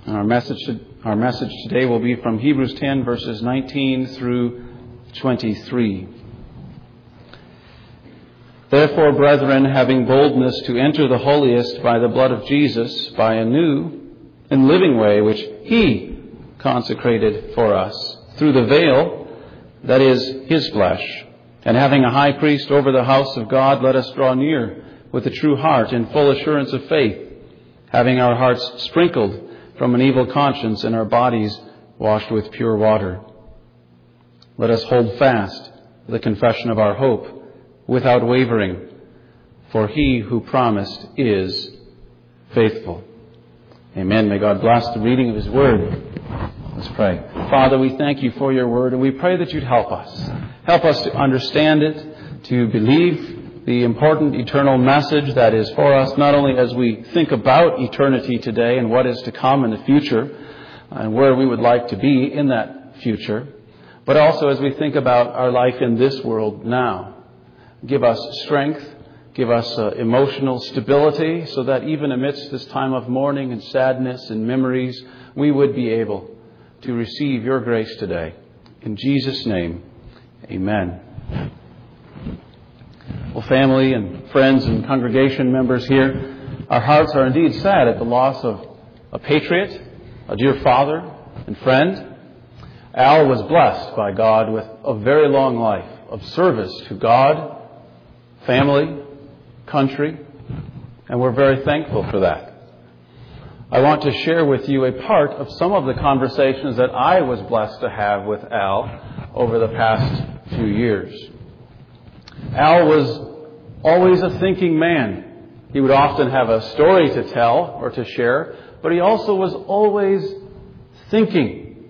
Our message today will be from Hebrews 10, verses 19 through 23. Therefore, brethren, having boldness to enter the holiest by the blood of Jesus, by a new and living way which He consecrated for us, through the veil, that is, His flesh. And having a high priest over the house of God, let us draw near with a true heart in full assurance of faith, having our hearts sprinkled from an evil conscience and our bodies washed with pure water. Let us hold fast the confession of our hope without wavering, for He who promised is faithful. Amen. May God bless the reading of His Word. Let's pray. Father, we thank You for Your Word, and we pray that You'd help us. Help us to understand it, to believe the important eternal message that is for us, not only as we think about eternity today and what is to come in the future and where we would like to be in that future, but also as we think about our life in this world now. Give us strength, give us emotional stability, so that even amidst this time of mourning and sadness and memories, we would be able to receive Your grace today. In Jesus' name, amen. Well, family and friends and congregation members here, our hearts are indeed sad at the loss of a patriot, a dear father and friend. Al was blessed by God with a very long life of service to God, family, country, and we're very thankful for that. I want to share with you a part of some of the conversations that I was blessed to have with Al over the past few years. Al was always a thinking man. He would often have a story to tell or to share, but he also was always thinking.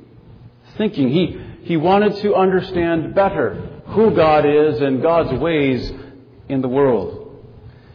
He wanted to understand better who God is and God's ways in the world.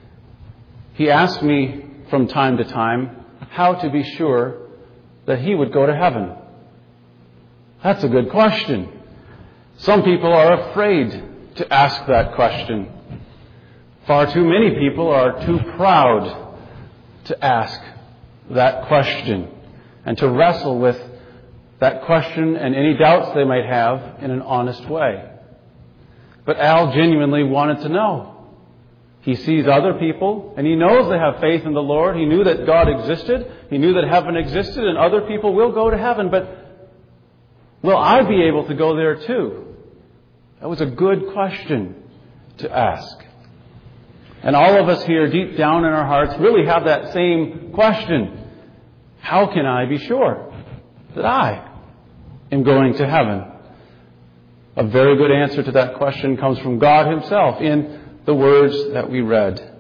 He asked me from time to time how to be sure that he would go to heaven. That's a good question. Some people are afraid to ask that question. Far too many people are too proud to ask that question and to wrestle with that question and any doubts they might have in an honest way. But Al genuinely wanted to know. He sees other people, and he knows they have faith in the Lord. He knew that God existed. He knew that heaven existed, and other people will go to heaven. But will I be able to go there too? That was a good question to ask. And all of us here, deep down in our hearts, really have that same question. How can I be sure that I am going to heaven? A very good answer to that question comes from God Himself in the words that we read.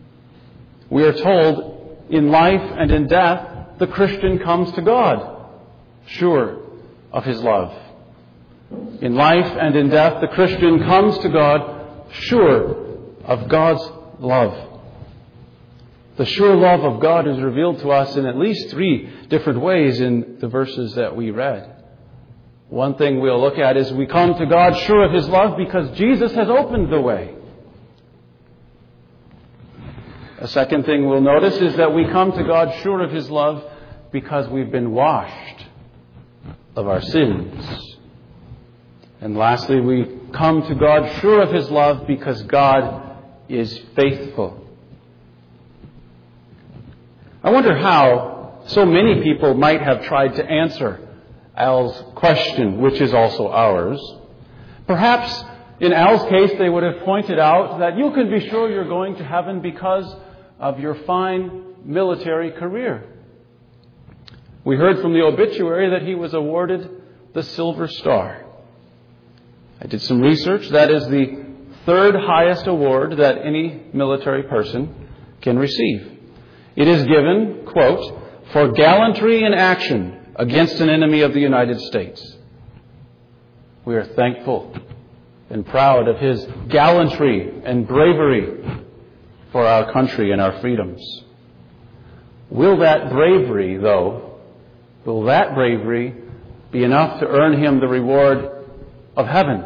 We are told, in life and in death, the Christian comes to God, sure of his love. In life and in death, the Christian comes to God, sure of God's love. The sure love of God is revealed to us in at least 3 different ways in the verses that we read. One thing we'll look at is we come to God sure of His love because Jesus has opened the way. A second thing we'll notice is that we come to God sure of His love because we've been washed of our sins. And lastly, we come to God sure of His love because God is faithful. I wonder how so many people might have tried to answer Al's question, which is also ours. Perhaps in Al's case, they would have pointed out that you can be sure you're going to heaven because of your fine military career. We heard from the obituary that he was awarded the Silver Star. I did some research. That is the 3rd highest award that any military person can receive. It is given, quote, for gallantry in action against an enemy of the United States. We are thankful and proud of his gallantry and bravery for our country and our freedoms. Will that bravery, though, be enough to earn him the reward of heaven?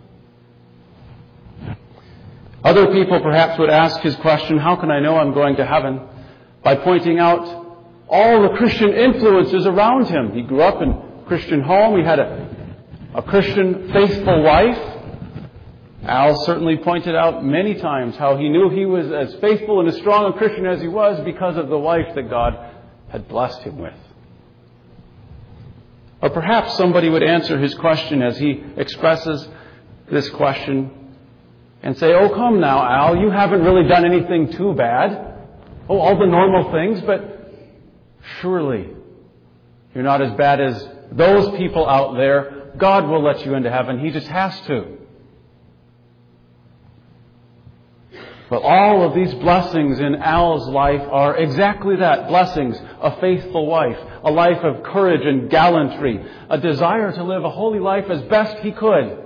Other people perhaps would ask his question, how can I know I'm going to heaven? By pointing out all the Christian influences around him. He grew up in a Christian home. He had a Christian faithful wife. Al certainly pointed out many times how he knew he was as faithful and as strong a Christian as he was because of the wife that God had blessed him with. Or perhaps somebody would answer his question as he expresses this question and say, "Oh, come now, Al, you haven't really done anything too bad. Oh, all the normal things, but surely you're not as bad as those people out there. God will let you into heaven. He just has to." But all of these blessings in Al's life are exactly that, blessings: a faithful wife, a life of courage and gallantry, a desire to live a holy life as best he could.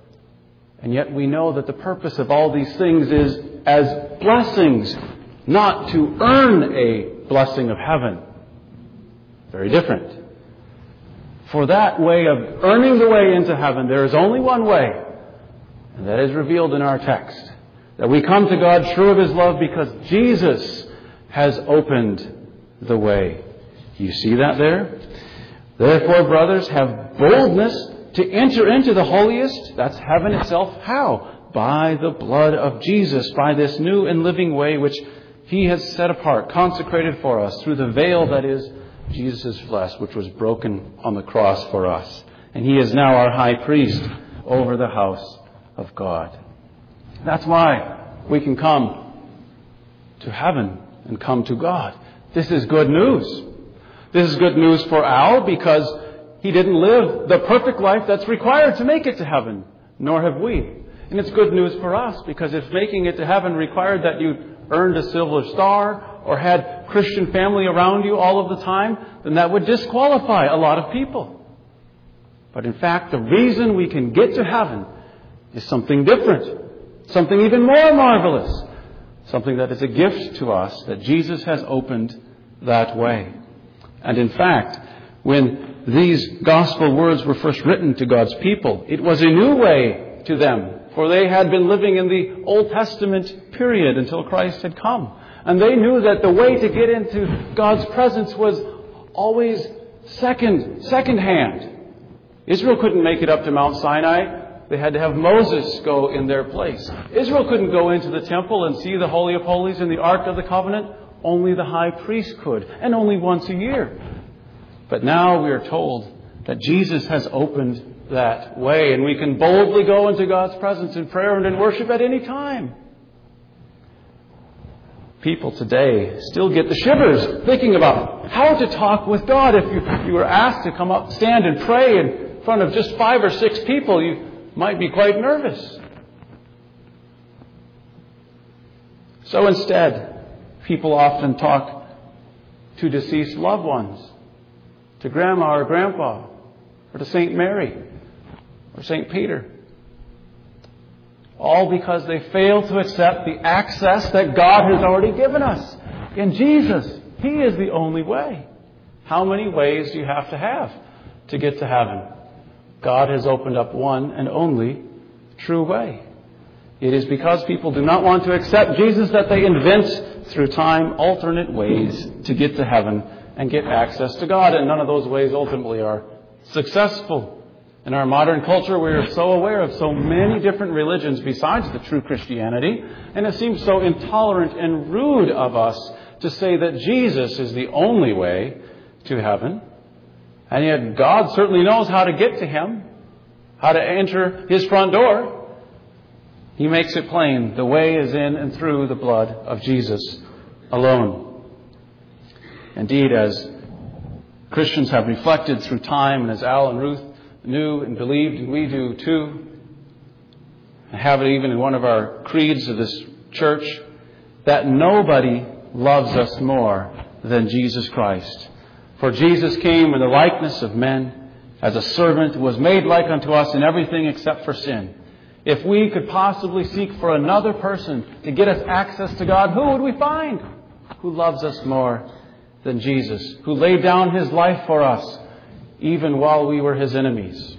And yet we know that the purpose of all these things is as blessings, not to earn a blessing of heaven. Very different. For that way of earning the way into heaven, there is only one way, and that is revealed in our text. That we come to God sure of His love because Jesus has opened the way. You see that there? Therefore, brothers, have boldness to enter into the holiest. That's heaven itself. How? By the blood of Jesus, by this new and living way which He has set apart, consecrated for us through the veil that is Jesus' flesh, which was broken on the cross for us. And He is now our high priest over the house of God. That's why we can come to heaven and come to God. This is good news. This is good news for Al because he didn't live the perfect life that's required to make it to heaven, nor have we. And it's good news for us because if making it to heaven required that you earned a silver star or had Christian family around you all of the time, then that would disqualify a lot of people. But in fact, the reason we can get to heaven is something different. Something even more marvelous. Something that is a gift to us, that Jesus has opened that way. And in fact, when these gospel words were first written to God's people, it was a new way to them. For they had been living in the Old Testament period until Christ had come. And they knew that the way to get into God's presence was always second-hand. Israel couldn't make it up to Mount Sinai. They had to have Moses go in their place. Israel couldn't go into the temple and see the Holy of Holies and the Ark of the Covenant. Only the high priest could, and only once a year. But now we are told that Jesus has opened that way, and we can boldly go into God's presence in prayer and in worship at any time. People today still get the shivers thinking about how to talk with God. If you were asked to come up, stand and pray in front of just 5 or 6 people, you might be quite nervous. So instead, people often talk to deceased loved ones, to Grandma or Grandpa, or to St. Mary or St. Peter. All because they fail to accept the access that God has already given us in Jesus. He is the only way. How many ways do you have to get to heaven? God has opened up one and only true way. It is because people do not want to accept Jesus that they invent through time alternate ways to get to heaven and get access to God. And none of those ways ultimately are successful. In our modern culture, we are so aware of so many different religions besides the true Christianity. And it seems so intolerant and rude of us to say that Jesus is the only way to heaven. And yet God certainly knows how to get to Him, how to enter His front door. He makes it plain. The way is in and through the blood of Jesus alone. Indeed, as Christians have reflected through time, and as Al and Ruth knew and believed, and we do too, and have it even in one of our creeds of this church, that nobody loves us more than Jesus Christ. For Jesus came in the likeness of men as a servant who was made like unto us in everything except for sin. If we could possibly seek for another person to get us access to God, who would we find? Who loves us more than Jesus? Who laid down His life for us even while we were His enemies.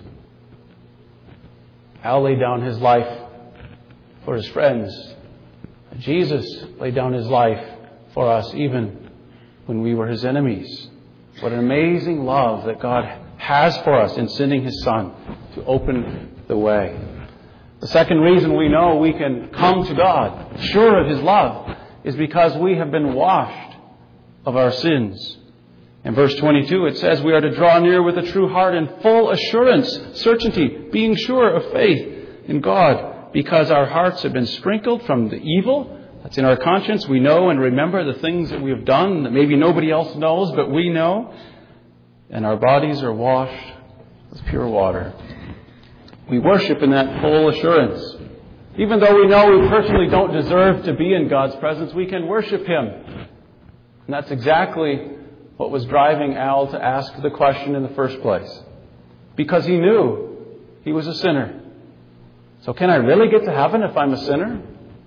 Al laid down his life for his friends. Jesus laid down His life for us even when we were His enemies. What an amazing love that God has for us in sending His Son to open the way. The second reason we know we can come to God, sure of His love, is because we have been washed of our sins. In verse 22 it says we are to draw near with a true heart and full assurance, certainty, being sure of faith in God, because our hearts have been sprinkled from the evil that's in our conscience. We know and remember the things that we have done that maybe nobody else knows, but we know. And our bodies are washed with pure water. We worship in that full assurance. Even though we know we personally don't deserve to be in God's presence, we can worship Him. And that's exactly what was driving Al to ask the question in the first place. Because he knew he was a sinner. So can I really get to heaven if I'm a sinner?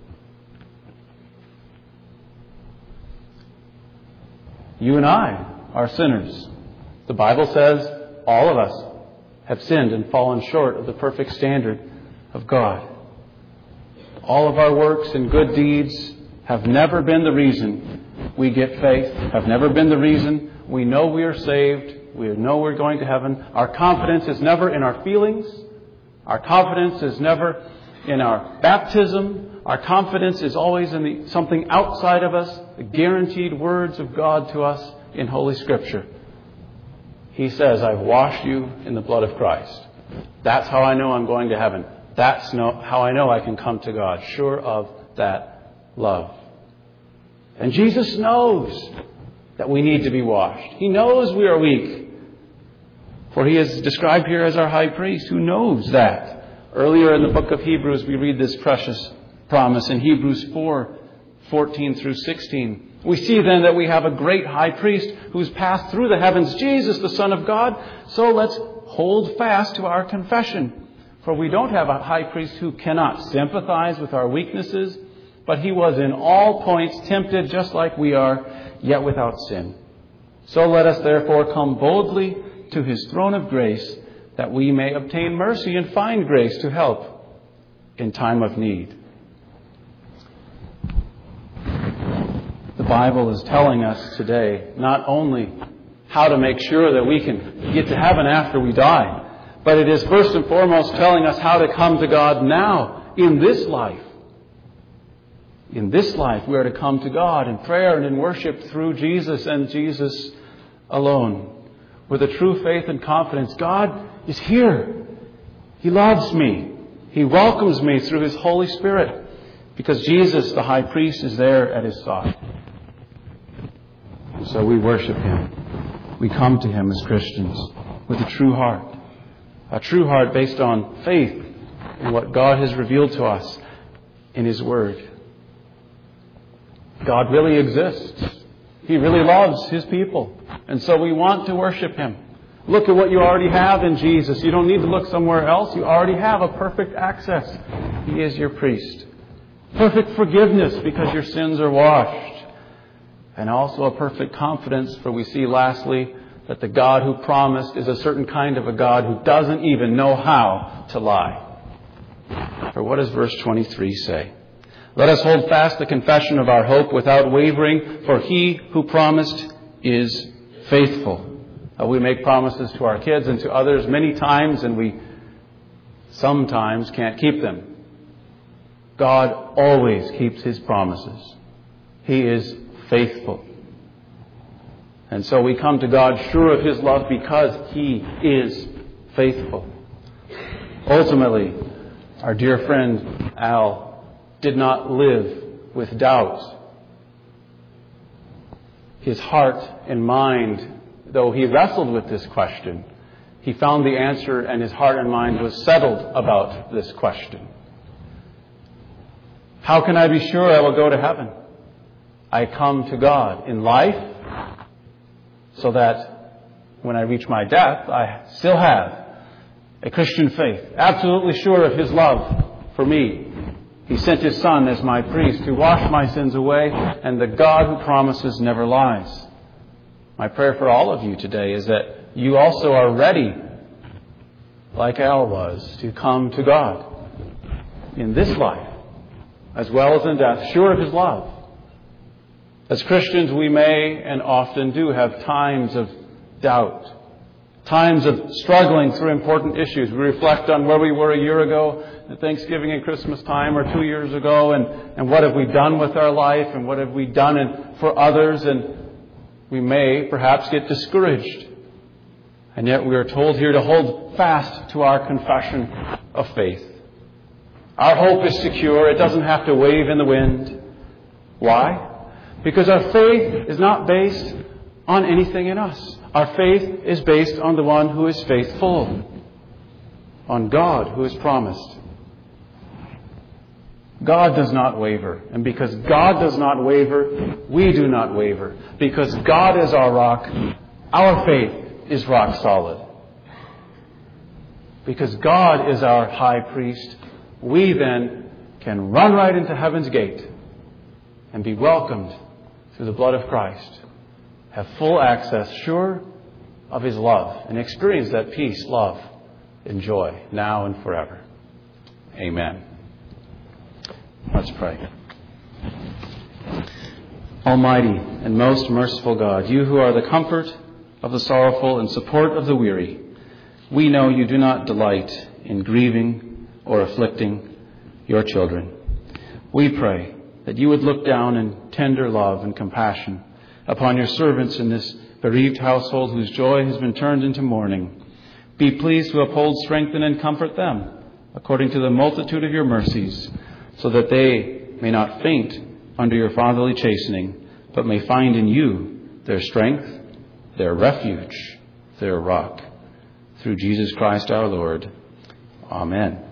You and I are sinners. The Bible says all of us have sinned and fallen short of the perfect standard of God. All of our works and good deeds have never been the reason we get faith, have never been the reason we know we are saved, we know we're going to heaven. Our confidence is never in our feelings. Our confidence is never in our baptism. Our confidence is always in something outside of us, the guaranteed words of God to us in Holy Scripture. He says, I've washed you in the blood of Christ. That's how I know I'm going to heaven. That's how I know I can come to God, sure of that love. And Jesus knows that we need to be washed. He knows we are weak. For He is described here as our high priest who knows that. Earlier in the book of Hebrews, we read this precious promise in Hebrews 4:14 through 16. We see then that we have a great high priest who's passed through the heavens, Jesus, the Son of God. So let's hold fast to our confession. For we don't have a high priest who cannot sympathize with our weaknesses, but He was in all points tempted just like we are, yet without sin. So let us therefore come boldly to His throne of grace, that we may obtain mercy and find grace to help in time of need. The Bible is telling us today not only how to make sure that we can get to heaven after we die, but it is first and foremost telling us how to come to God now, in this life. In this life, we are to come to God in prayer and in worship through Jesus and Jesus alone. With a true faith and confidence, God is here. He loves me. He welcomes me through His Holy Spirit, because Jesus, the high priest, is there at His side. So we worship Him. We come to Him as Christians with a true heart. A true heart based on faith in what God has revealed to us in His Word. God really exists. He really loves His people. And so we want to worship Him. Look at what you already have in Jesus. You don't need to look somewhere else. You already have a perfect access. He is your priest. Perfect forgiveness because your sins are washed. And also a perfect confidence, for we see lastly that the God who promised is a certain kind of a God who doesn't even know how to lie. For what does verse 23 say? Let us hold fast the confession of our hope without wavering, for He who promised is faithful. We make promises to our kids and to others many times, and we sometimes can't keep them. God always keeps His promises. He is faithful. And so we come to God sure of His love because He is faithful. Ultimately, our dear friend Al did not live with doubt. His heart and mind, though he wrestled with this question, he found the answer, and his heart and mind was settled about this question. How can I be sure I will go to heaven? I come to God in life so that when I reach my death, I still have a Christian faith, absolutely sure of His love for me. He sent His Son as my priest to wash my sins away, and the God who promises never lies. My prayer for all of you today is that you also are ready, like Al was, to come to God in this life, as well as in death, sure of His love. As Christians, we may and often do have times of doubt, times of struggling through important issues. We reflect on where we were a year ago at Thanksgiving and Christmas time, or 2 years ago, and what have we done with our life, and what have we done for others, and we may perhaps get discouraged. And yet we are told here to hold fast to our confession of faith. Our hope is secure. It doesn't have to wave in the wind. Why? Because our faith is not based on anything in us. Our faith is based on the one who is faithful, on God who has promised. God does not waver. And because God does not waver, we do not waver. Because God is our rock, our faith is rock solid. Because God is our high priest, we then can run right into heaven's gate and be welcomed through the blood of Christ. Have full access, sure of His love, and experience that peace, love, and joy now and forever. Amen. Let's pray. Almighty and most merciful God, you who are the comfort of the sorrowful and support of the weary, we know you do not delight in grieving or afflicting your children. We pray that you would look down in tender love and compassion upon your servants in this bereaved household whose joy has been turned into mourning. Be pleased to uphold, strengthen, and comfort them according to the multitude of your mercies, so that they may not faint under your fatherly chastening, but may find in you their strength, their refuge, their rock. Through Jesus Christ our Lord. Amen.